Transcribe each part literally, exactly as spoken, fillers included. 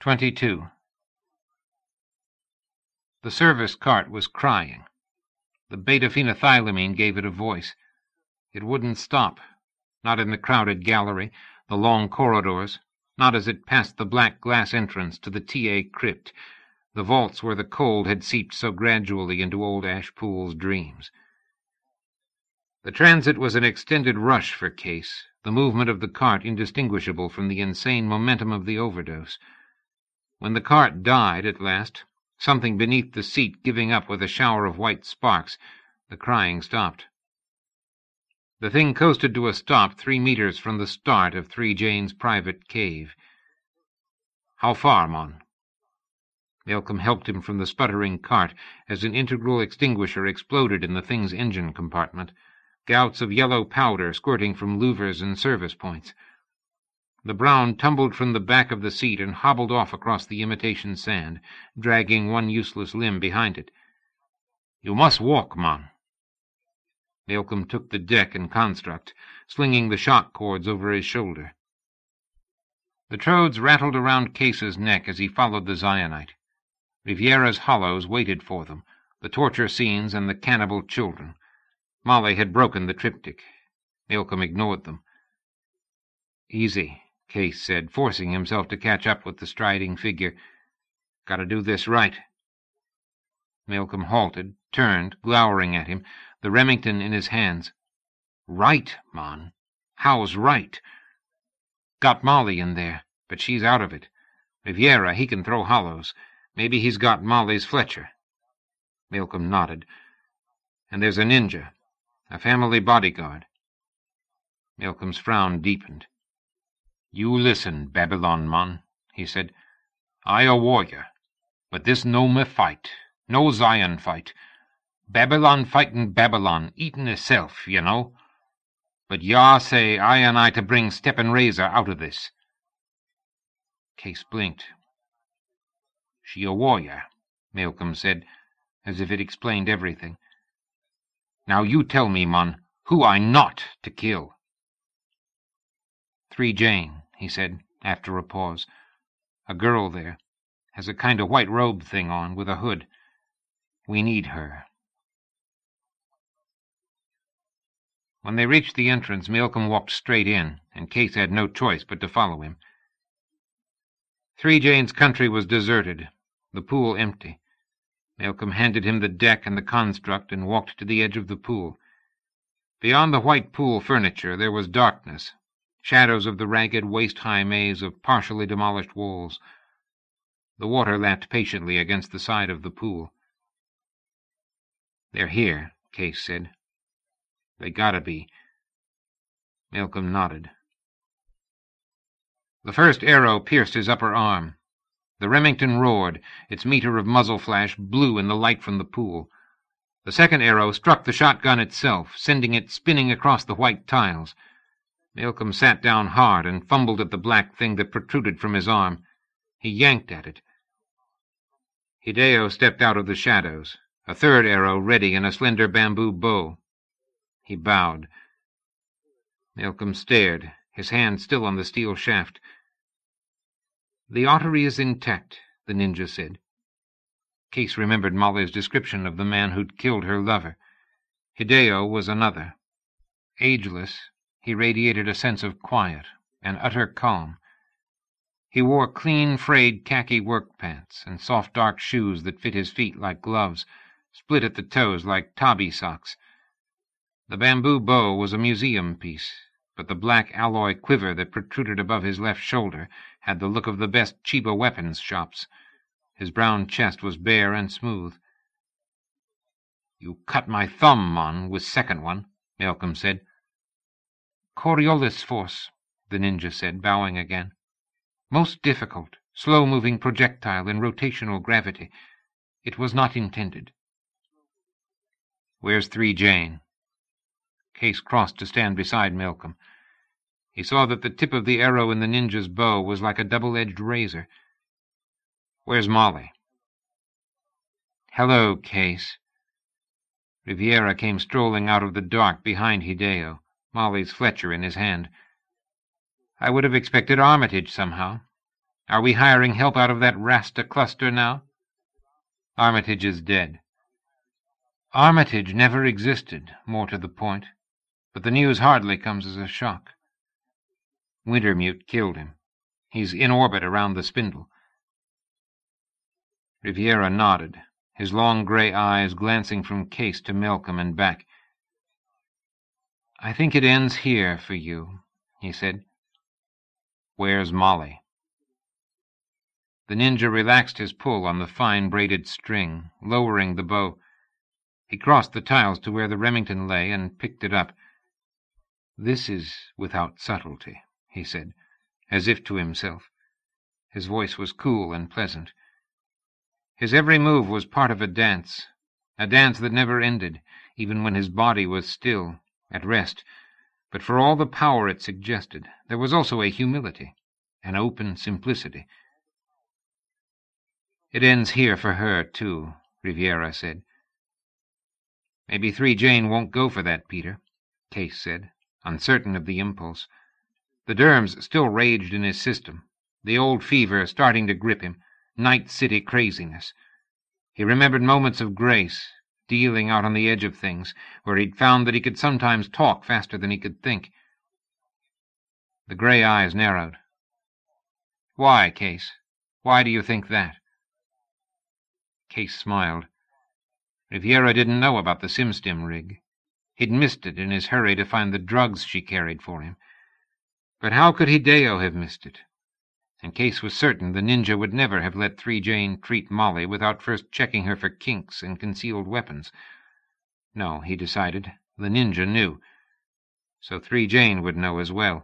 twenty-two. The service cart was crying. The beta-phenethylamine gave it a voice. It wouldn't stop, not in the crowded gallery, the long corridors, not as it passed the black glass entrance to the T A crypt, the vaults where the cold had seeped so gradually into old Ashpool's dreams. The transit was an extended rush for Case, the movement of the cart indistinguishable from the insane momentum of the overdose. When the cart died at last, something beneath the seat giving up with a shower of white sparks, the crying stopped. The thing coasted to a stop three meters from the start of Three Jane's private cave. "How far, Mon?" Malcolm helped him from the sputtering cart as an integral extinguisher exploded in the thing's engine compartment, gouts of yellow powder squirting from louvers and service points. The Brown tumbled from the back of the seat and hobbled off across the imitation sand, dragging one useless limb behind it. "You must walk, Mon." Malcolm took the deck and construct, slinging the shock cords over his shoulder. The trodes rattled around Case's neck as he followed the Zionite. Riviera's hollows waited for them, the torture scenes and the cannibal children. Molly had broken the triptych. Malcolm ignored them. "Easy," Case said, forcing himself to catch up with the striding figure. "Gotta do this right." Malcolm halted, turned, glowering at him, the Remington in his hands. "Right, Mon. How's right?" "Got Molly in there, but she's out of it. Riviera, he can throw hollows. Maybe he's got Molly's Fletcher." Malcolm nodded. "And there's a ninja, a family bodyguard." Malcolm's frown deepened. "You listen, Babylon Mon," he said. "I a warrior, but this no me fight, no Zion fight. Babylon fightin' Babylon, eatin' itself, you know. But Yah say I and I to bring Stepan Razor out of this." Case blinked. "She a warrior," Malcolm said, as if it explained everything. "Now you tell me, Mon, who I not to kill." "Three Jane," he said, after a pause. "A girl there. Has a kind of white robe thing on, with a hood. We need her." When they reached the entrance, Malcolm walked straight in, and Case had no choice but to follow him. Three Jane's country was deserted, the pool empty. Malcolm handed him the deck and the construct and walked to the edge of the pool. Beyond the white pool furniture there was darkness, shadows of the ragged, waist-high maze of partially demolished walls. The water lapped patiently against the side of the pool. "They're here," Case said. "They gotta be." Malcolm nodded. The first arrow pierced his upper arm. The Remington roared, its meter of muzzle flash blue in the light from the pool. The second arrow struck the shotgun itself, sending it spinning across the white tiles. Malcolm sat down hard and fumbled at the black thing that protruded from his arm. He yanked at it. Hideo stepped out of the shadows, a third arrow ready in a slender bamboo bow. He bowed. Malcolm stared, his hand still on the steel shaft. "The artery is intact," the ninja said. Case remembered Molly's description of the man who'd killed her lover. Hideo was another. Ageless, he radiated a sense of quiet, an utter calm. He wore clean, frayed khaki work pants and soft dark shoes that fit his feet like gloves, split at the toes like tabi socks. The bamboo bow was a museum piece, but the black alloy quiver that protruded above his left shoulder had the look of the best Chiba weapons shops. His brown chest was bare and smooth. "You cut my thumb, Mon, with second one," Malcolm said. "Coriolis force," the ninja said, bowing again. "Most difficult, slow-moving projectile in rotational gravity. It was not intended." "Where's Three Jane?" Case crossed to stand beside Malcolm. He saw that the tip of the arrow in the ninja's bow was like a double-edged razor. "Where's Molly?" "Hello, Case." Riviera came strolling out of the dark behind Hideo, Molly's Fletcher in his hand. "I would have expected Armitage somehow. Are we hiring help out of that Rasta cluster now? Armitage is dead. Armitage never existed, more to the point, but the news hardly comes as a shock. Wintermute killed him. He's in orbit around the spindle. Riviera nodded, his long gray eyes glancing from Case to Malcolm and back. I think it ends here for you, he said. Where's Molly? The ninja relaxed his pull on the fine braided string, lowering the bow. He crossed the tiles to where the Remington lay and picked it up. This is without subtlety, he said, as if to himself. His voice was cool and pleasant. His every move was part of a dance, a dance that never ended, even when his body was still, at rest. But for all the power it suggested, there was also a humility, an open simplicity. It ends here for her, too, Riviera said. Maybe Three Jane won't go for that, Peter, Case said, uncertain of the impulse. The derms still raged in his system, the old fever starting to grip him, Night City craziness. He remembered moments of grace, dealing out on the edge of things, where he'd found that he could sometimes talk faster than he could think. The gray eyes narrowed. Why, Case? Why do you think that? Case smiled. Riviera didn't know about the SimStim rig. He'd missed it in his hurry to find the drugs she carried for him. But how could Hideo have missed it? And Case was certain the ninja would never have let Three Jane treat Molly without first checking her for kinks and concealed weapons. No, he decided, the ninja knew. So Three Jane would know as well.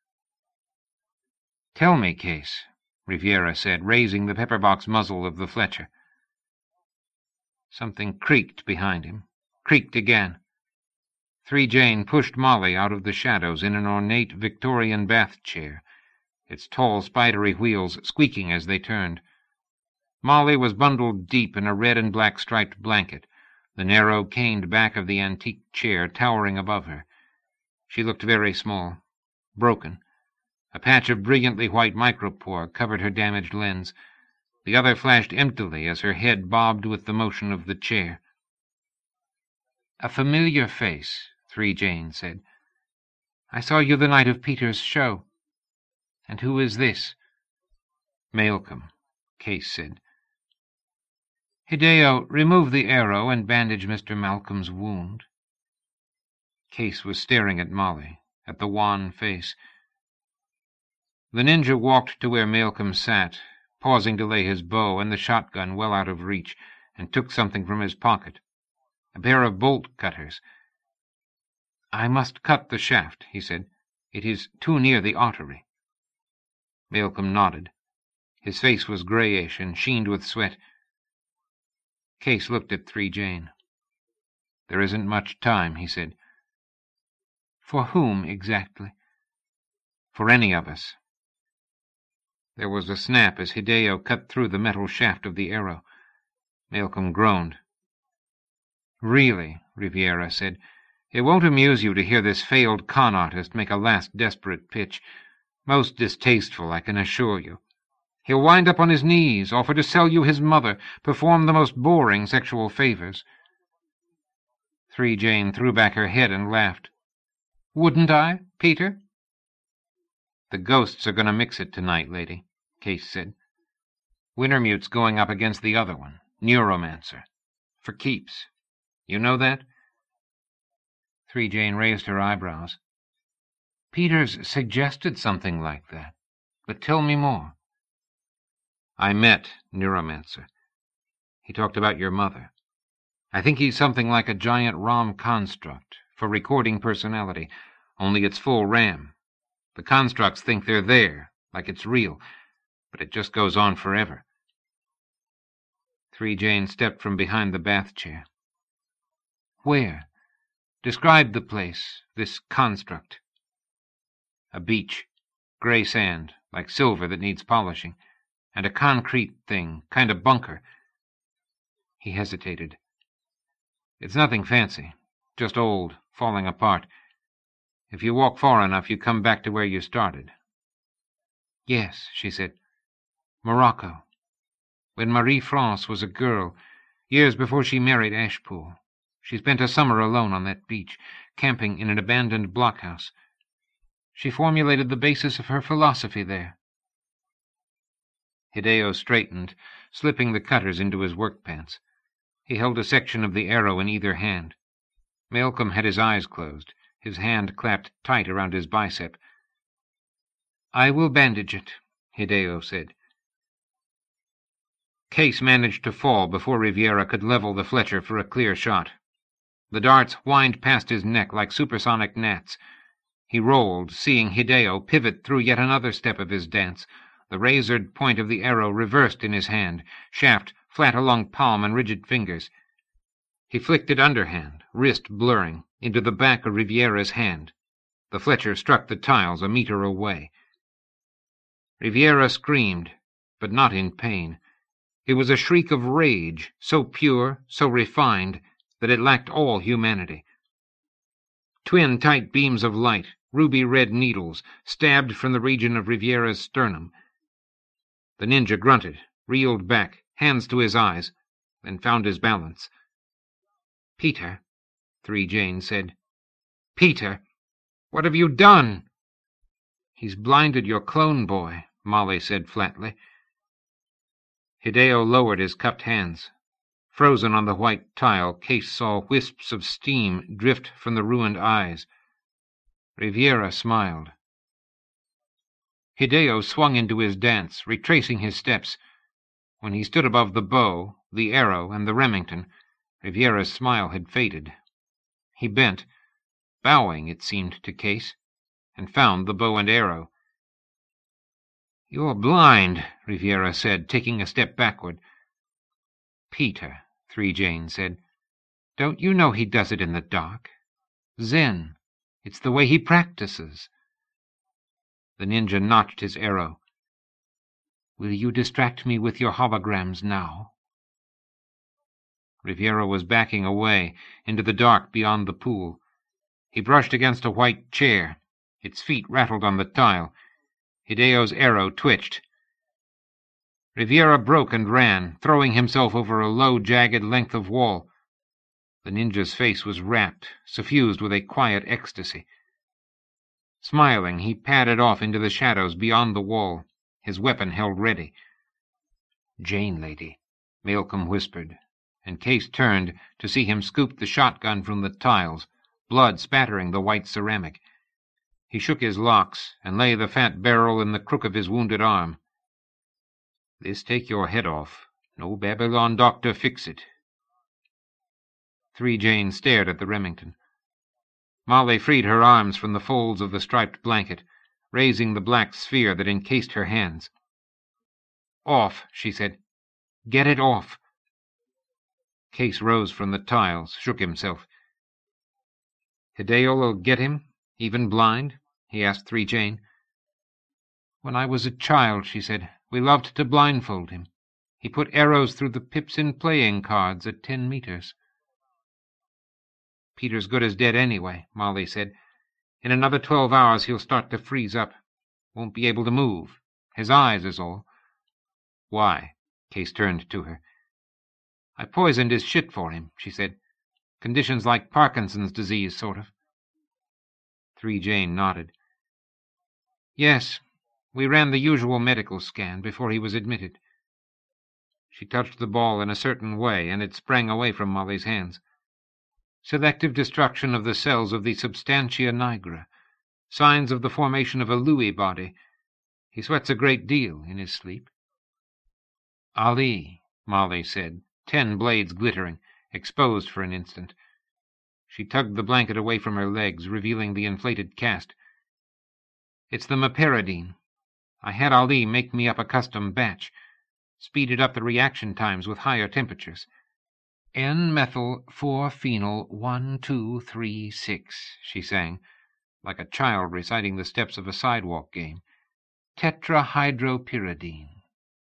Tell me, Case, Riviera said, raising the pepper-box muzzle of the Fletcher. Something creaked behind him, creaked again. Three Jane pushed Molly out of the shadows in an ornate Victorian bath chair, its tall spidery wheels squeaking as they turned. Molly was bundled deep in a red and black striped blanket, the narrow caned back of the antique chair towering above her. She looked very small, broken. A patch of brilliantly white micropore covered her damaged lens. The other flashed emptily as her head bobbed with the motion of the chair. A familiar face, Three Jane said. I saw you the night of Peter's show. And who is this? Malcolm, Case said. Hideo, remove the arrow and bandage Mister Malcolm's wound. Case was staring at Molly, at the wan face. The ninja walked to where Malcolm sat, pausing to lay his bow and the shotgun well out of reach, and took something from his pocket. A pair of bolt cutters. I must cut the shaft, he said. It is too near the artery. Malcolm nodded. His face was grayish and sheened with sweat. Case looked at Three Jane. There isn't much time, he said. For whom, exactly? For any of us. There was a snap as Hideo cut through the metal shaft of the arrow. Malcolm groaned. Really, Riviera said, it won't amuse you to hear this failed con artist make a last desperate pitch. Most distasteful, I can assure you. He'll wind up on his knees, offer to sell you his mother, perform the most boring sexual favors. Three Jane threw back her head and laughed. Wouldn't I, Peter? The ghosts are going to mix it tonight, lady, Case said. Wintermute's going up against the other one, Neuromancer. For keeps. You know that? Three Jane raised her eyebrows. Peters suggested something like that, but tell me more. I met Neuromancer. He talked about your mother. I think he's something like a giant ROM construct for recording personality, only it's full RAM. The constructs think they're there, like it's real, but it just goes on forever. Three Jane stepped from behind the bath chair. Where? Describe the place, this construct. A beach, gray sand, like silver that needs polishing, and a concrete thing, kind of bunker. He hesitated. It's nothing fancy, just old, falling apart. If you walk far enough, you come back to where you started. Yes, she said. Morocco. When Marie-France was a girl, years before she married Ashpool. She spent a summer alone on that beach, camping in an abandoned blockhouse. She formulated the basis of her philosophy there." Hideo straightened, slipping the cutters into his work pants. He held a section of the arrow in either hand. Malcolm had his eyes closed, his hand clapped tight around his bicep. "I will bandage it," Hideo said. Case managed to fall before Riviera could level the Fletcher for a clear shot. The darts whined past his neck like supersonic gnats. He rolled, seeing Hideo pivot through yet another step of his dance. The razored point of the arrow reversed in his hand, shaft flat along palm and rigid fingers. He flicked it underhand, wrist blurring, into the back of Riviera's hand. The Fletcher struck the tiles a meter away. Riviera screamed, but not in pain. It was a shriek of rage, so pure, so refined, that it lacked all humanity. Twin tight beams of light, ruby-red needles, stabbed from the region of Riviera's sternum. The ninja grunted, reeled back, hands to his eyes, then found his balance. "Peter," Three Jane said. "Peter, what have you done?" "He's blinded your clone boy," Molly said flatly. Hideo lowered his cupped hands. Frozen on the white tile, Case saw wisps of steam drift from the ruined eyes. Riviera smiled. Hideo swung into his dance, retracing his steps. When he stood above the bow, the arrow, and the Remington, Riviera's smile had faded. He bent, bowing, it seemed to Case, and found the bow and arrow. "You're blind," Riviera said, taking a step backward. "Peter," Three Jane said, "don't you know he does it in the dark? Zen. It's the way he practices." The ninja notched his arrow. "Will you distract me with your holograms now?" Riviera was backing away, into the dark beyond the pool. He brushed against a white chair. Its feet rattled on the tile. Hideo's arrow twitched. Riviera broke and ran, throwing himself over a low, jagged length of wall. The ninja's face was rapt, suffused with a quiet ecstasy. Smiling, he padded off into the shadows beyond the wall, his weapon held ready. "Jane lady," Malcolm whispered, and Case turned to see him scoop the shotgun from the tiles, blood spattering the white ceramic. He shook his locks and lay the fat barrel in the crook of his wounded arm. "This take your head off. No Babylon doctor fix it." Three Jane stared at the Remington. Molly freed her arms from the folds of the striped blanket, raising the black sphere that encased her hands. "Off," she said. "Get it off." Case rose from the tiles, shook himself. "Hideo'll get him, even blind?" he asked Three Jane. "When I was a child," she said, "we loved to blindfold him. He put arrows through the pips in playing cards at ten meters." "Peter's good as dead anyway," Molly said. "In another twelve hours he'll start to freeze up. Won't be able to move. His eyes is all." "Why?" Case turned to her. "I poisoned his shit for him," she said. "Conditions like Parkinson's disease, sort of." Three Jane nodded. "Yes, we ran the usual medical scan before he was admitted." She touched the ball in a certain way, and it sprang away from Molly's hands. "Selective destruction of the cells of the substantia nigra. Signs of the formation of a Lewy body. He sweats a great deal in his sleep." "Ali," Molly said, ten blades glittering, exposed for an instant. She tugged the blanket away from her legs, revealing the inflated cast. "It's the meperidine. I had Ali make me up a custom batch. Speeded up the reaction times with higher temperatures. N-methyl four phenyl one two three six, she sang, like a child reciting the steps of a sidewalk game. Tetrahydropyridine.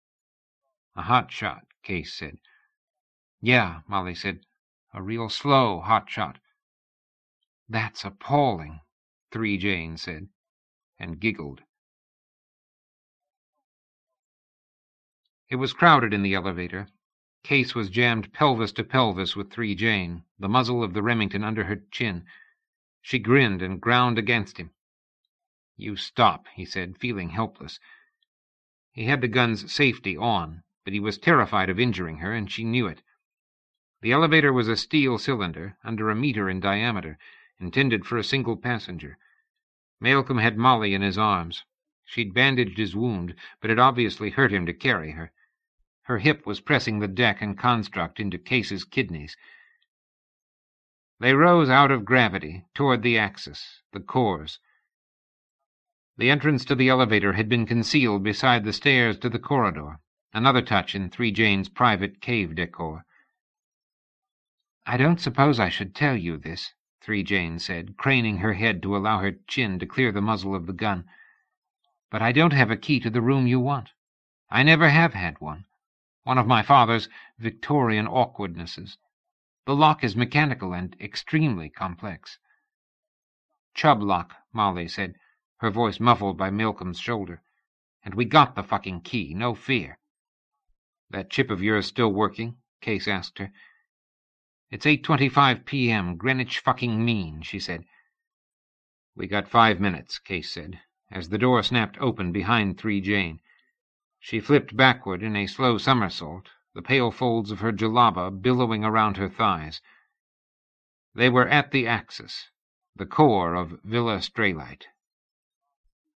"A hot shot," Case said. "Yeah," Molly said. "A real slow hot shot." "That's appalling," Three Jane said, and giggled. It was crowded in the elevator. Case was jammed pelvis to pelvis with Three Jane, the muzzle of the Remington under her chin. She grinned and ground against him. "You stop," he said, feeling helpless. He had the gun's safety on, but he was terrified of injuring her, and she knew it. The elevator was a steel cylinder, under a meter in diameter, intended for a single passenger. Malcolm had Molly in his arms. She'd bandaged his wound, but it obviously hurt him to carry her. Her hip was pressing the deck and construct into Case's kidneys. They rose out of gravity, toward the axis, the cores. The entrance to the elevator had been concealed beside the stairs to the corridor, another touch in Three Jane's private cave decor. "I don't suppose I should tell you this," Three Jane said, craning her head to allow her chin to clear the muzzle of the gun. "But I don't have a key to the room you want. I never have had one. One of my father's Victorian awkwardnesses. The lock is mechanical and extremely complex." "Chubb lock," Molly said, her voice muffled by Malcolm's shoulder. "And we got the fucking key, no fear." "That chip of yours still working?" Case asked her. "It's eight twenty-five p m, Greenwich fucking mean," she said. "We got five minutes," Case said, as the door snapped open behind Three Jane. She flipped backward in a slow somersault, the pale folds of her jalaba billowing around her thighs. They were at the axis, the core of Villa Straylight.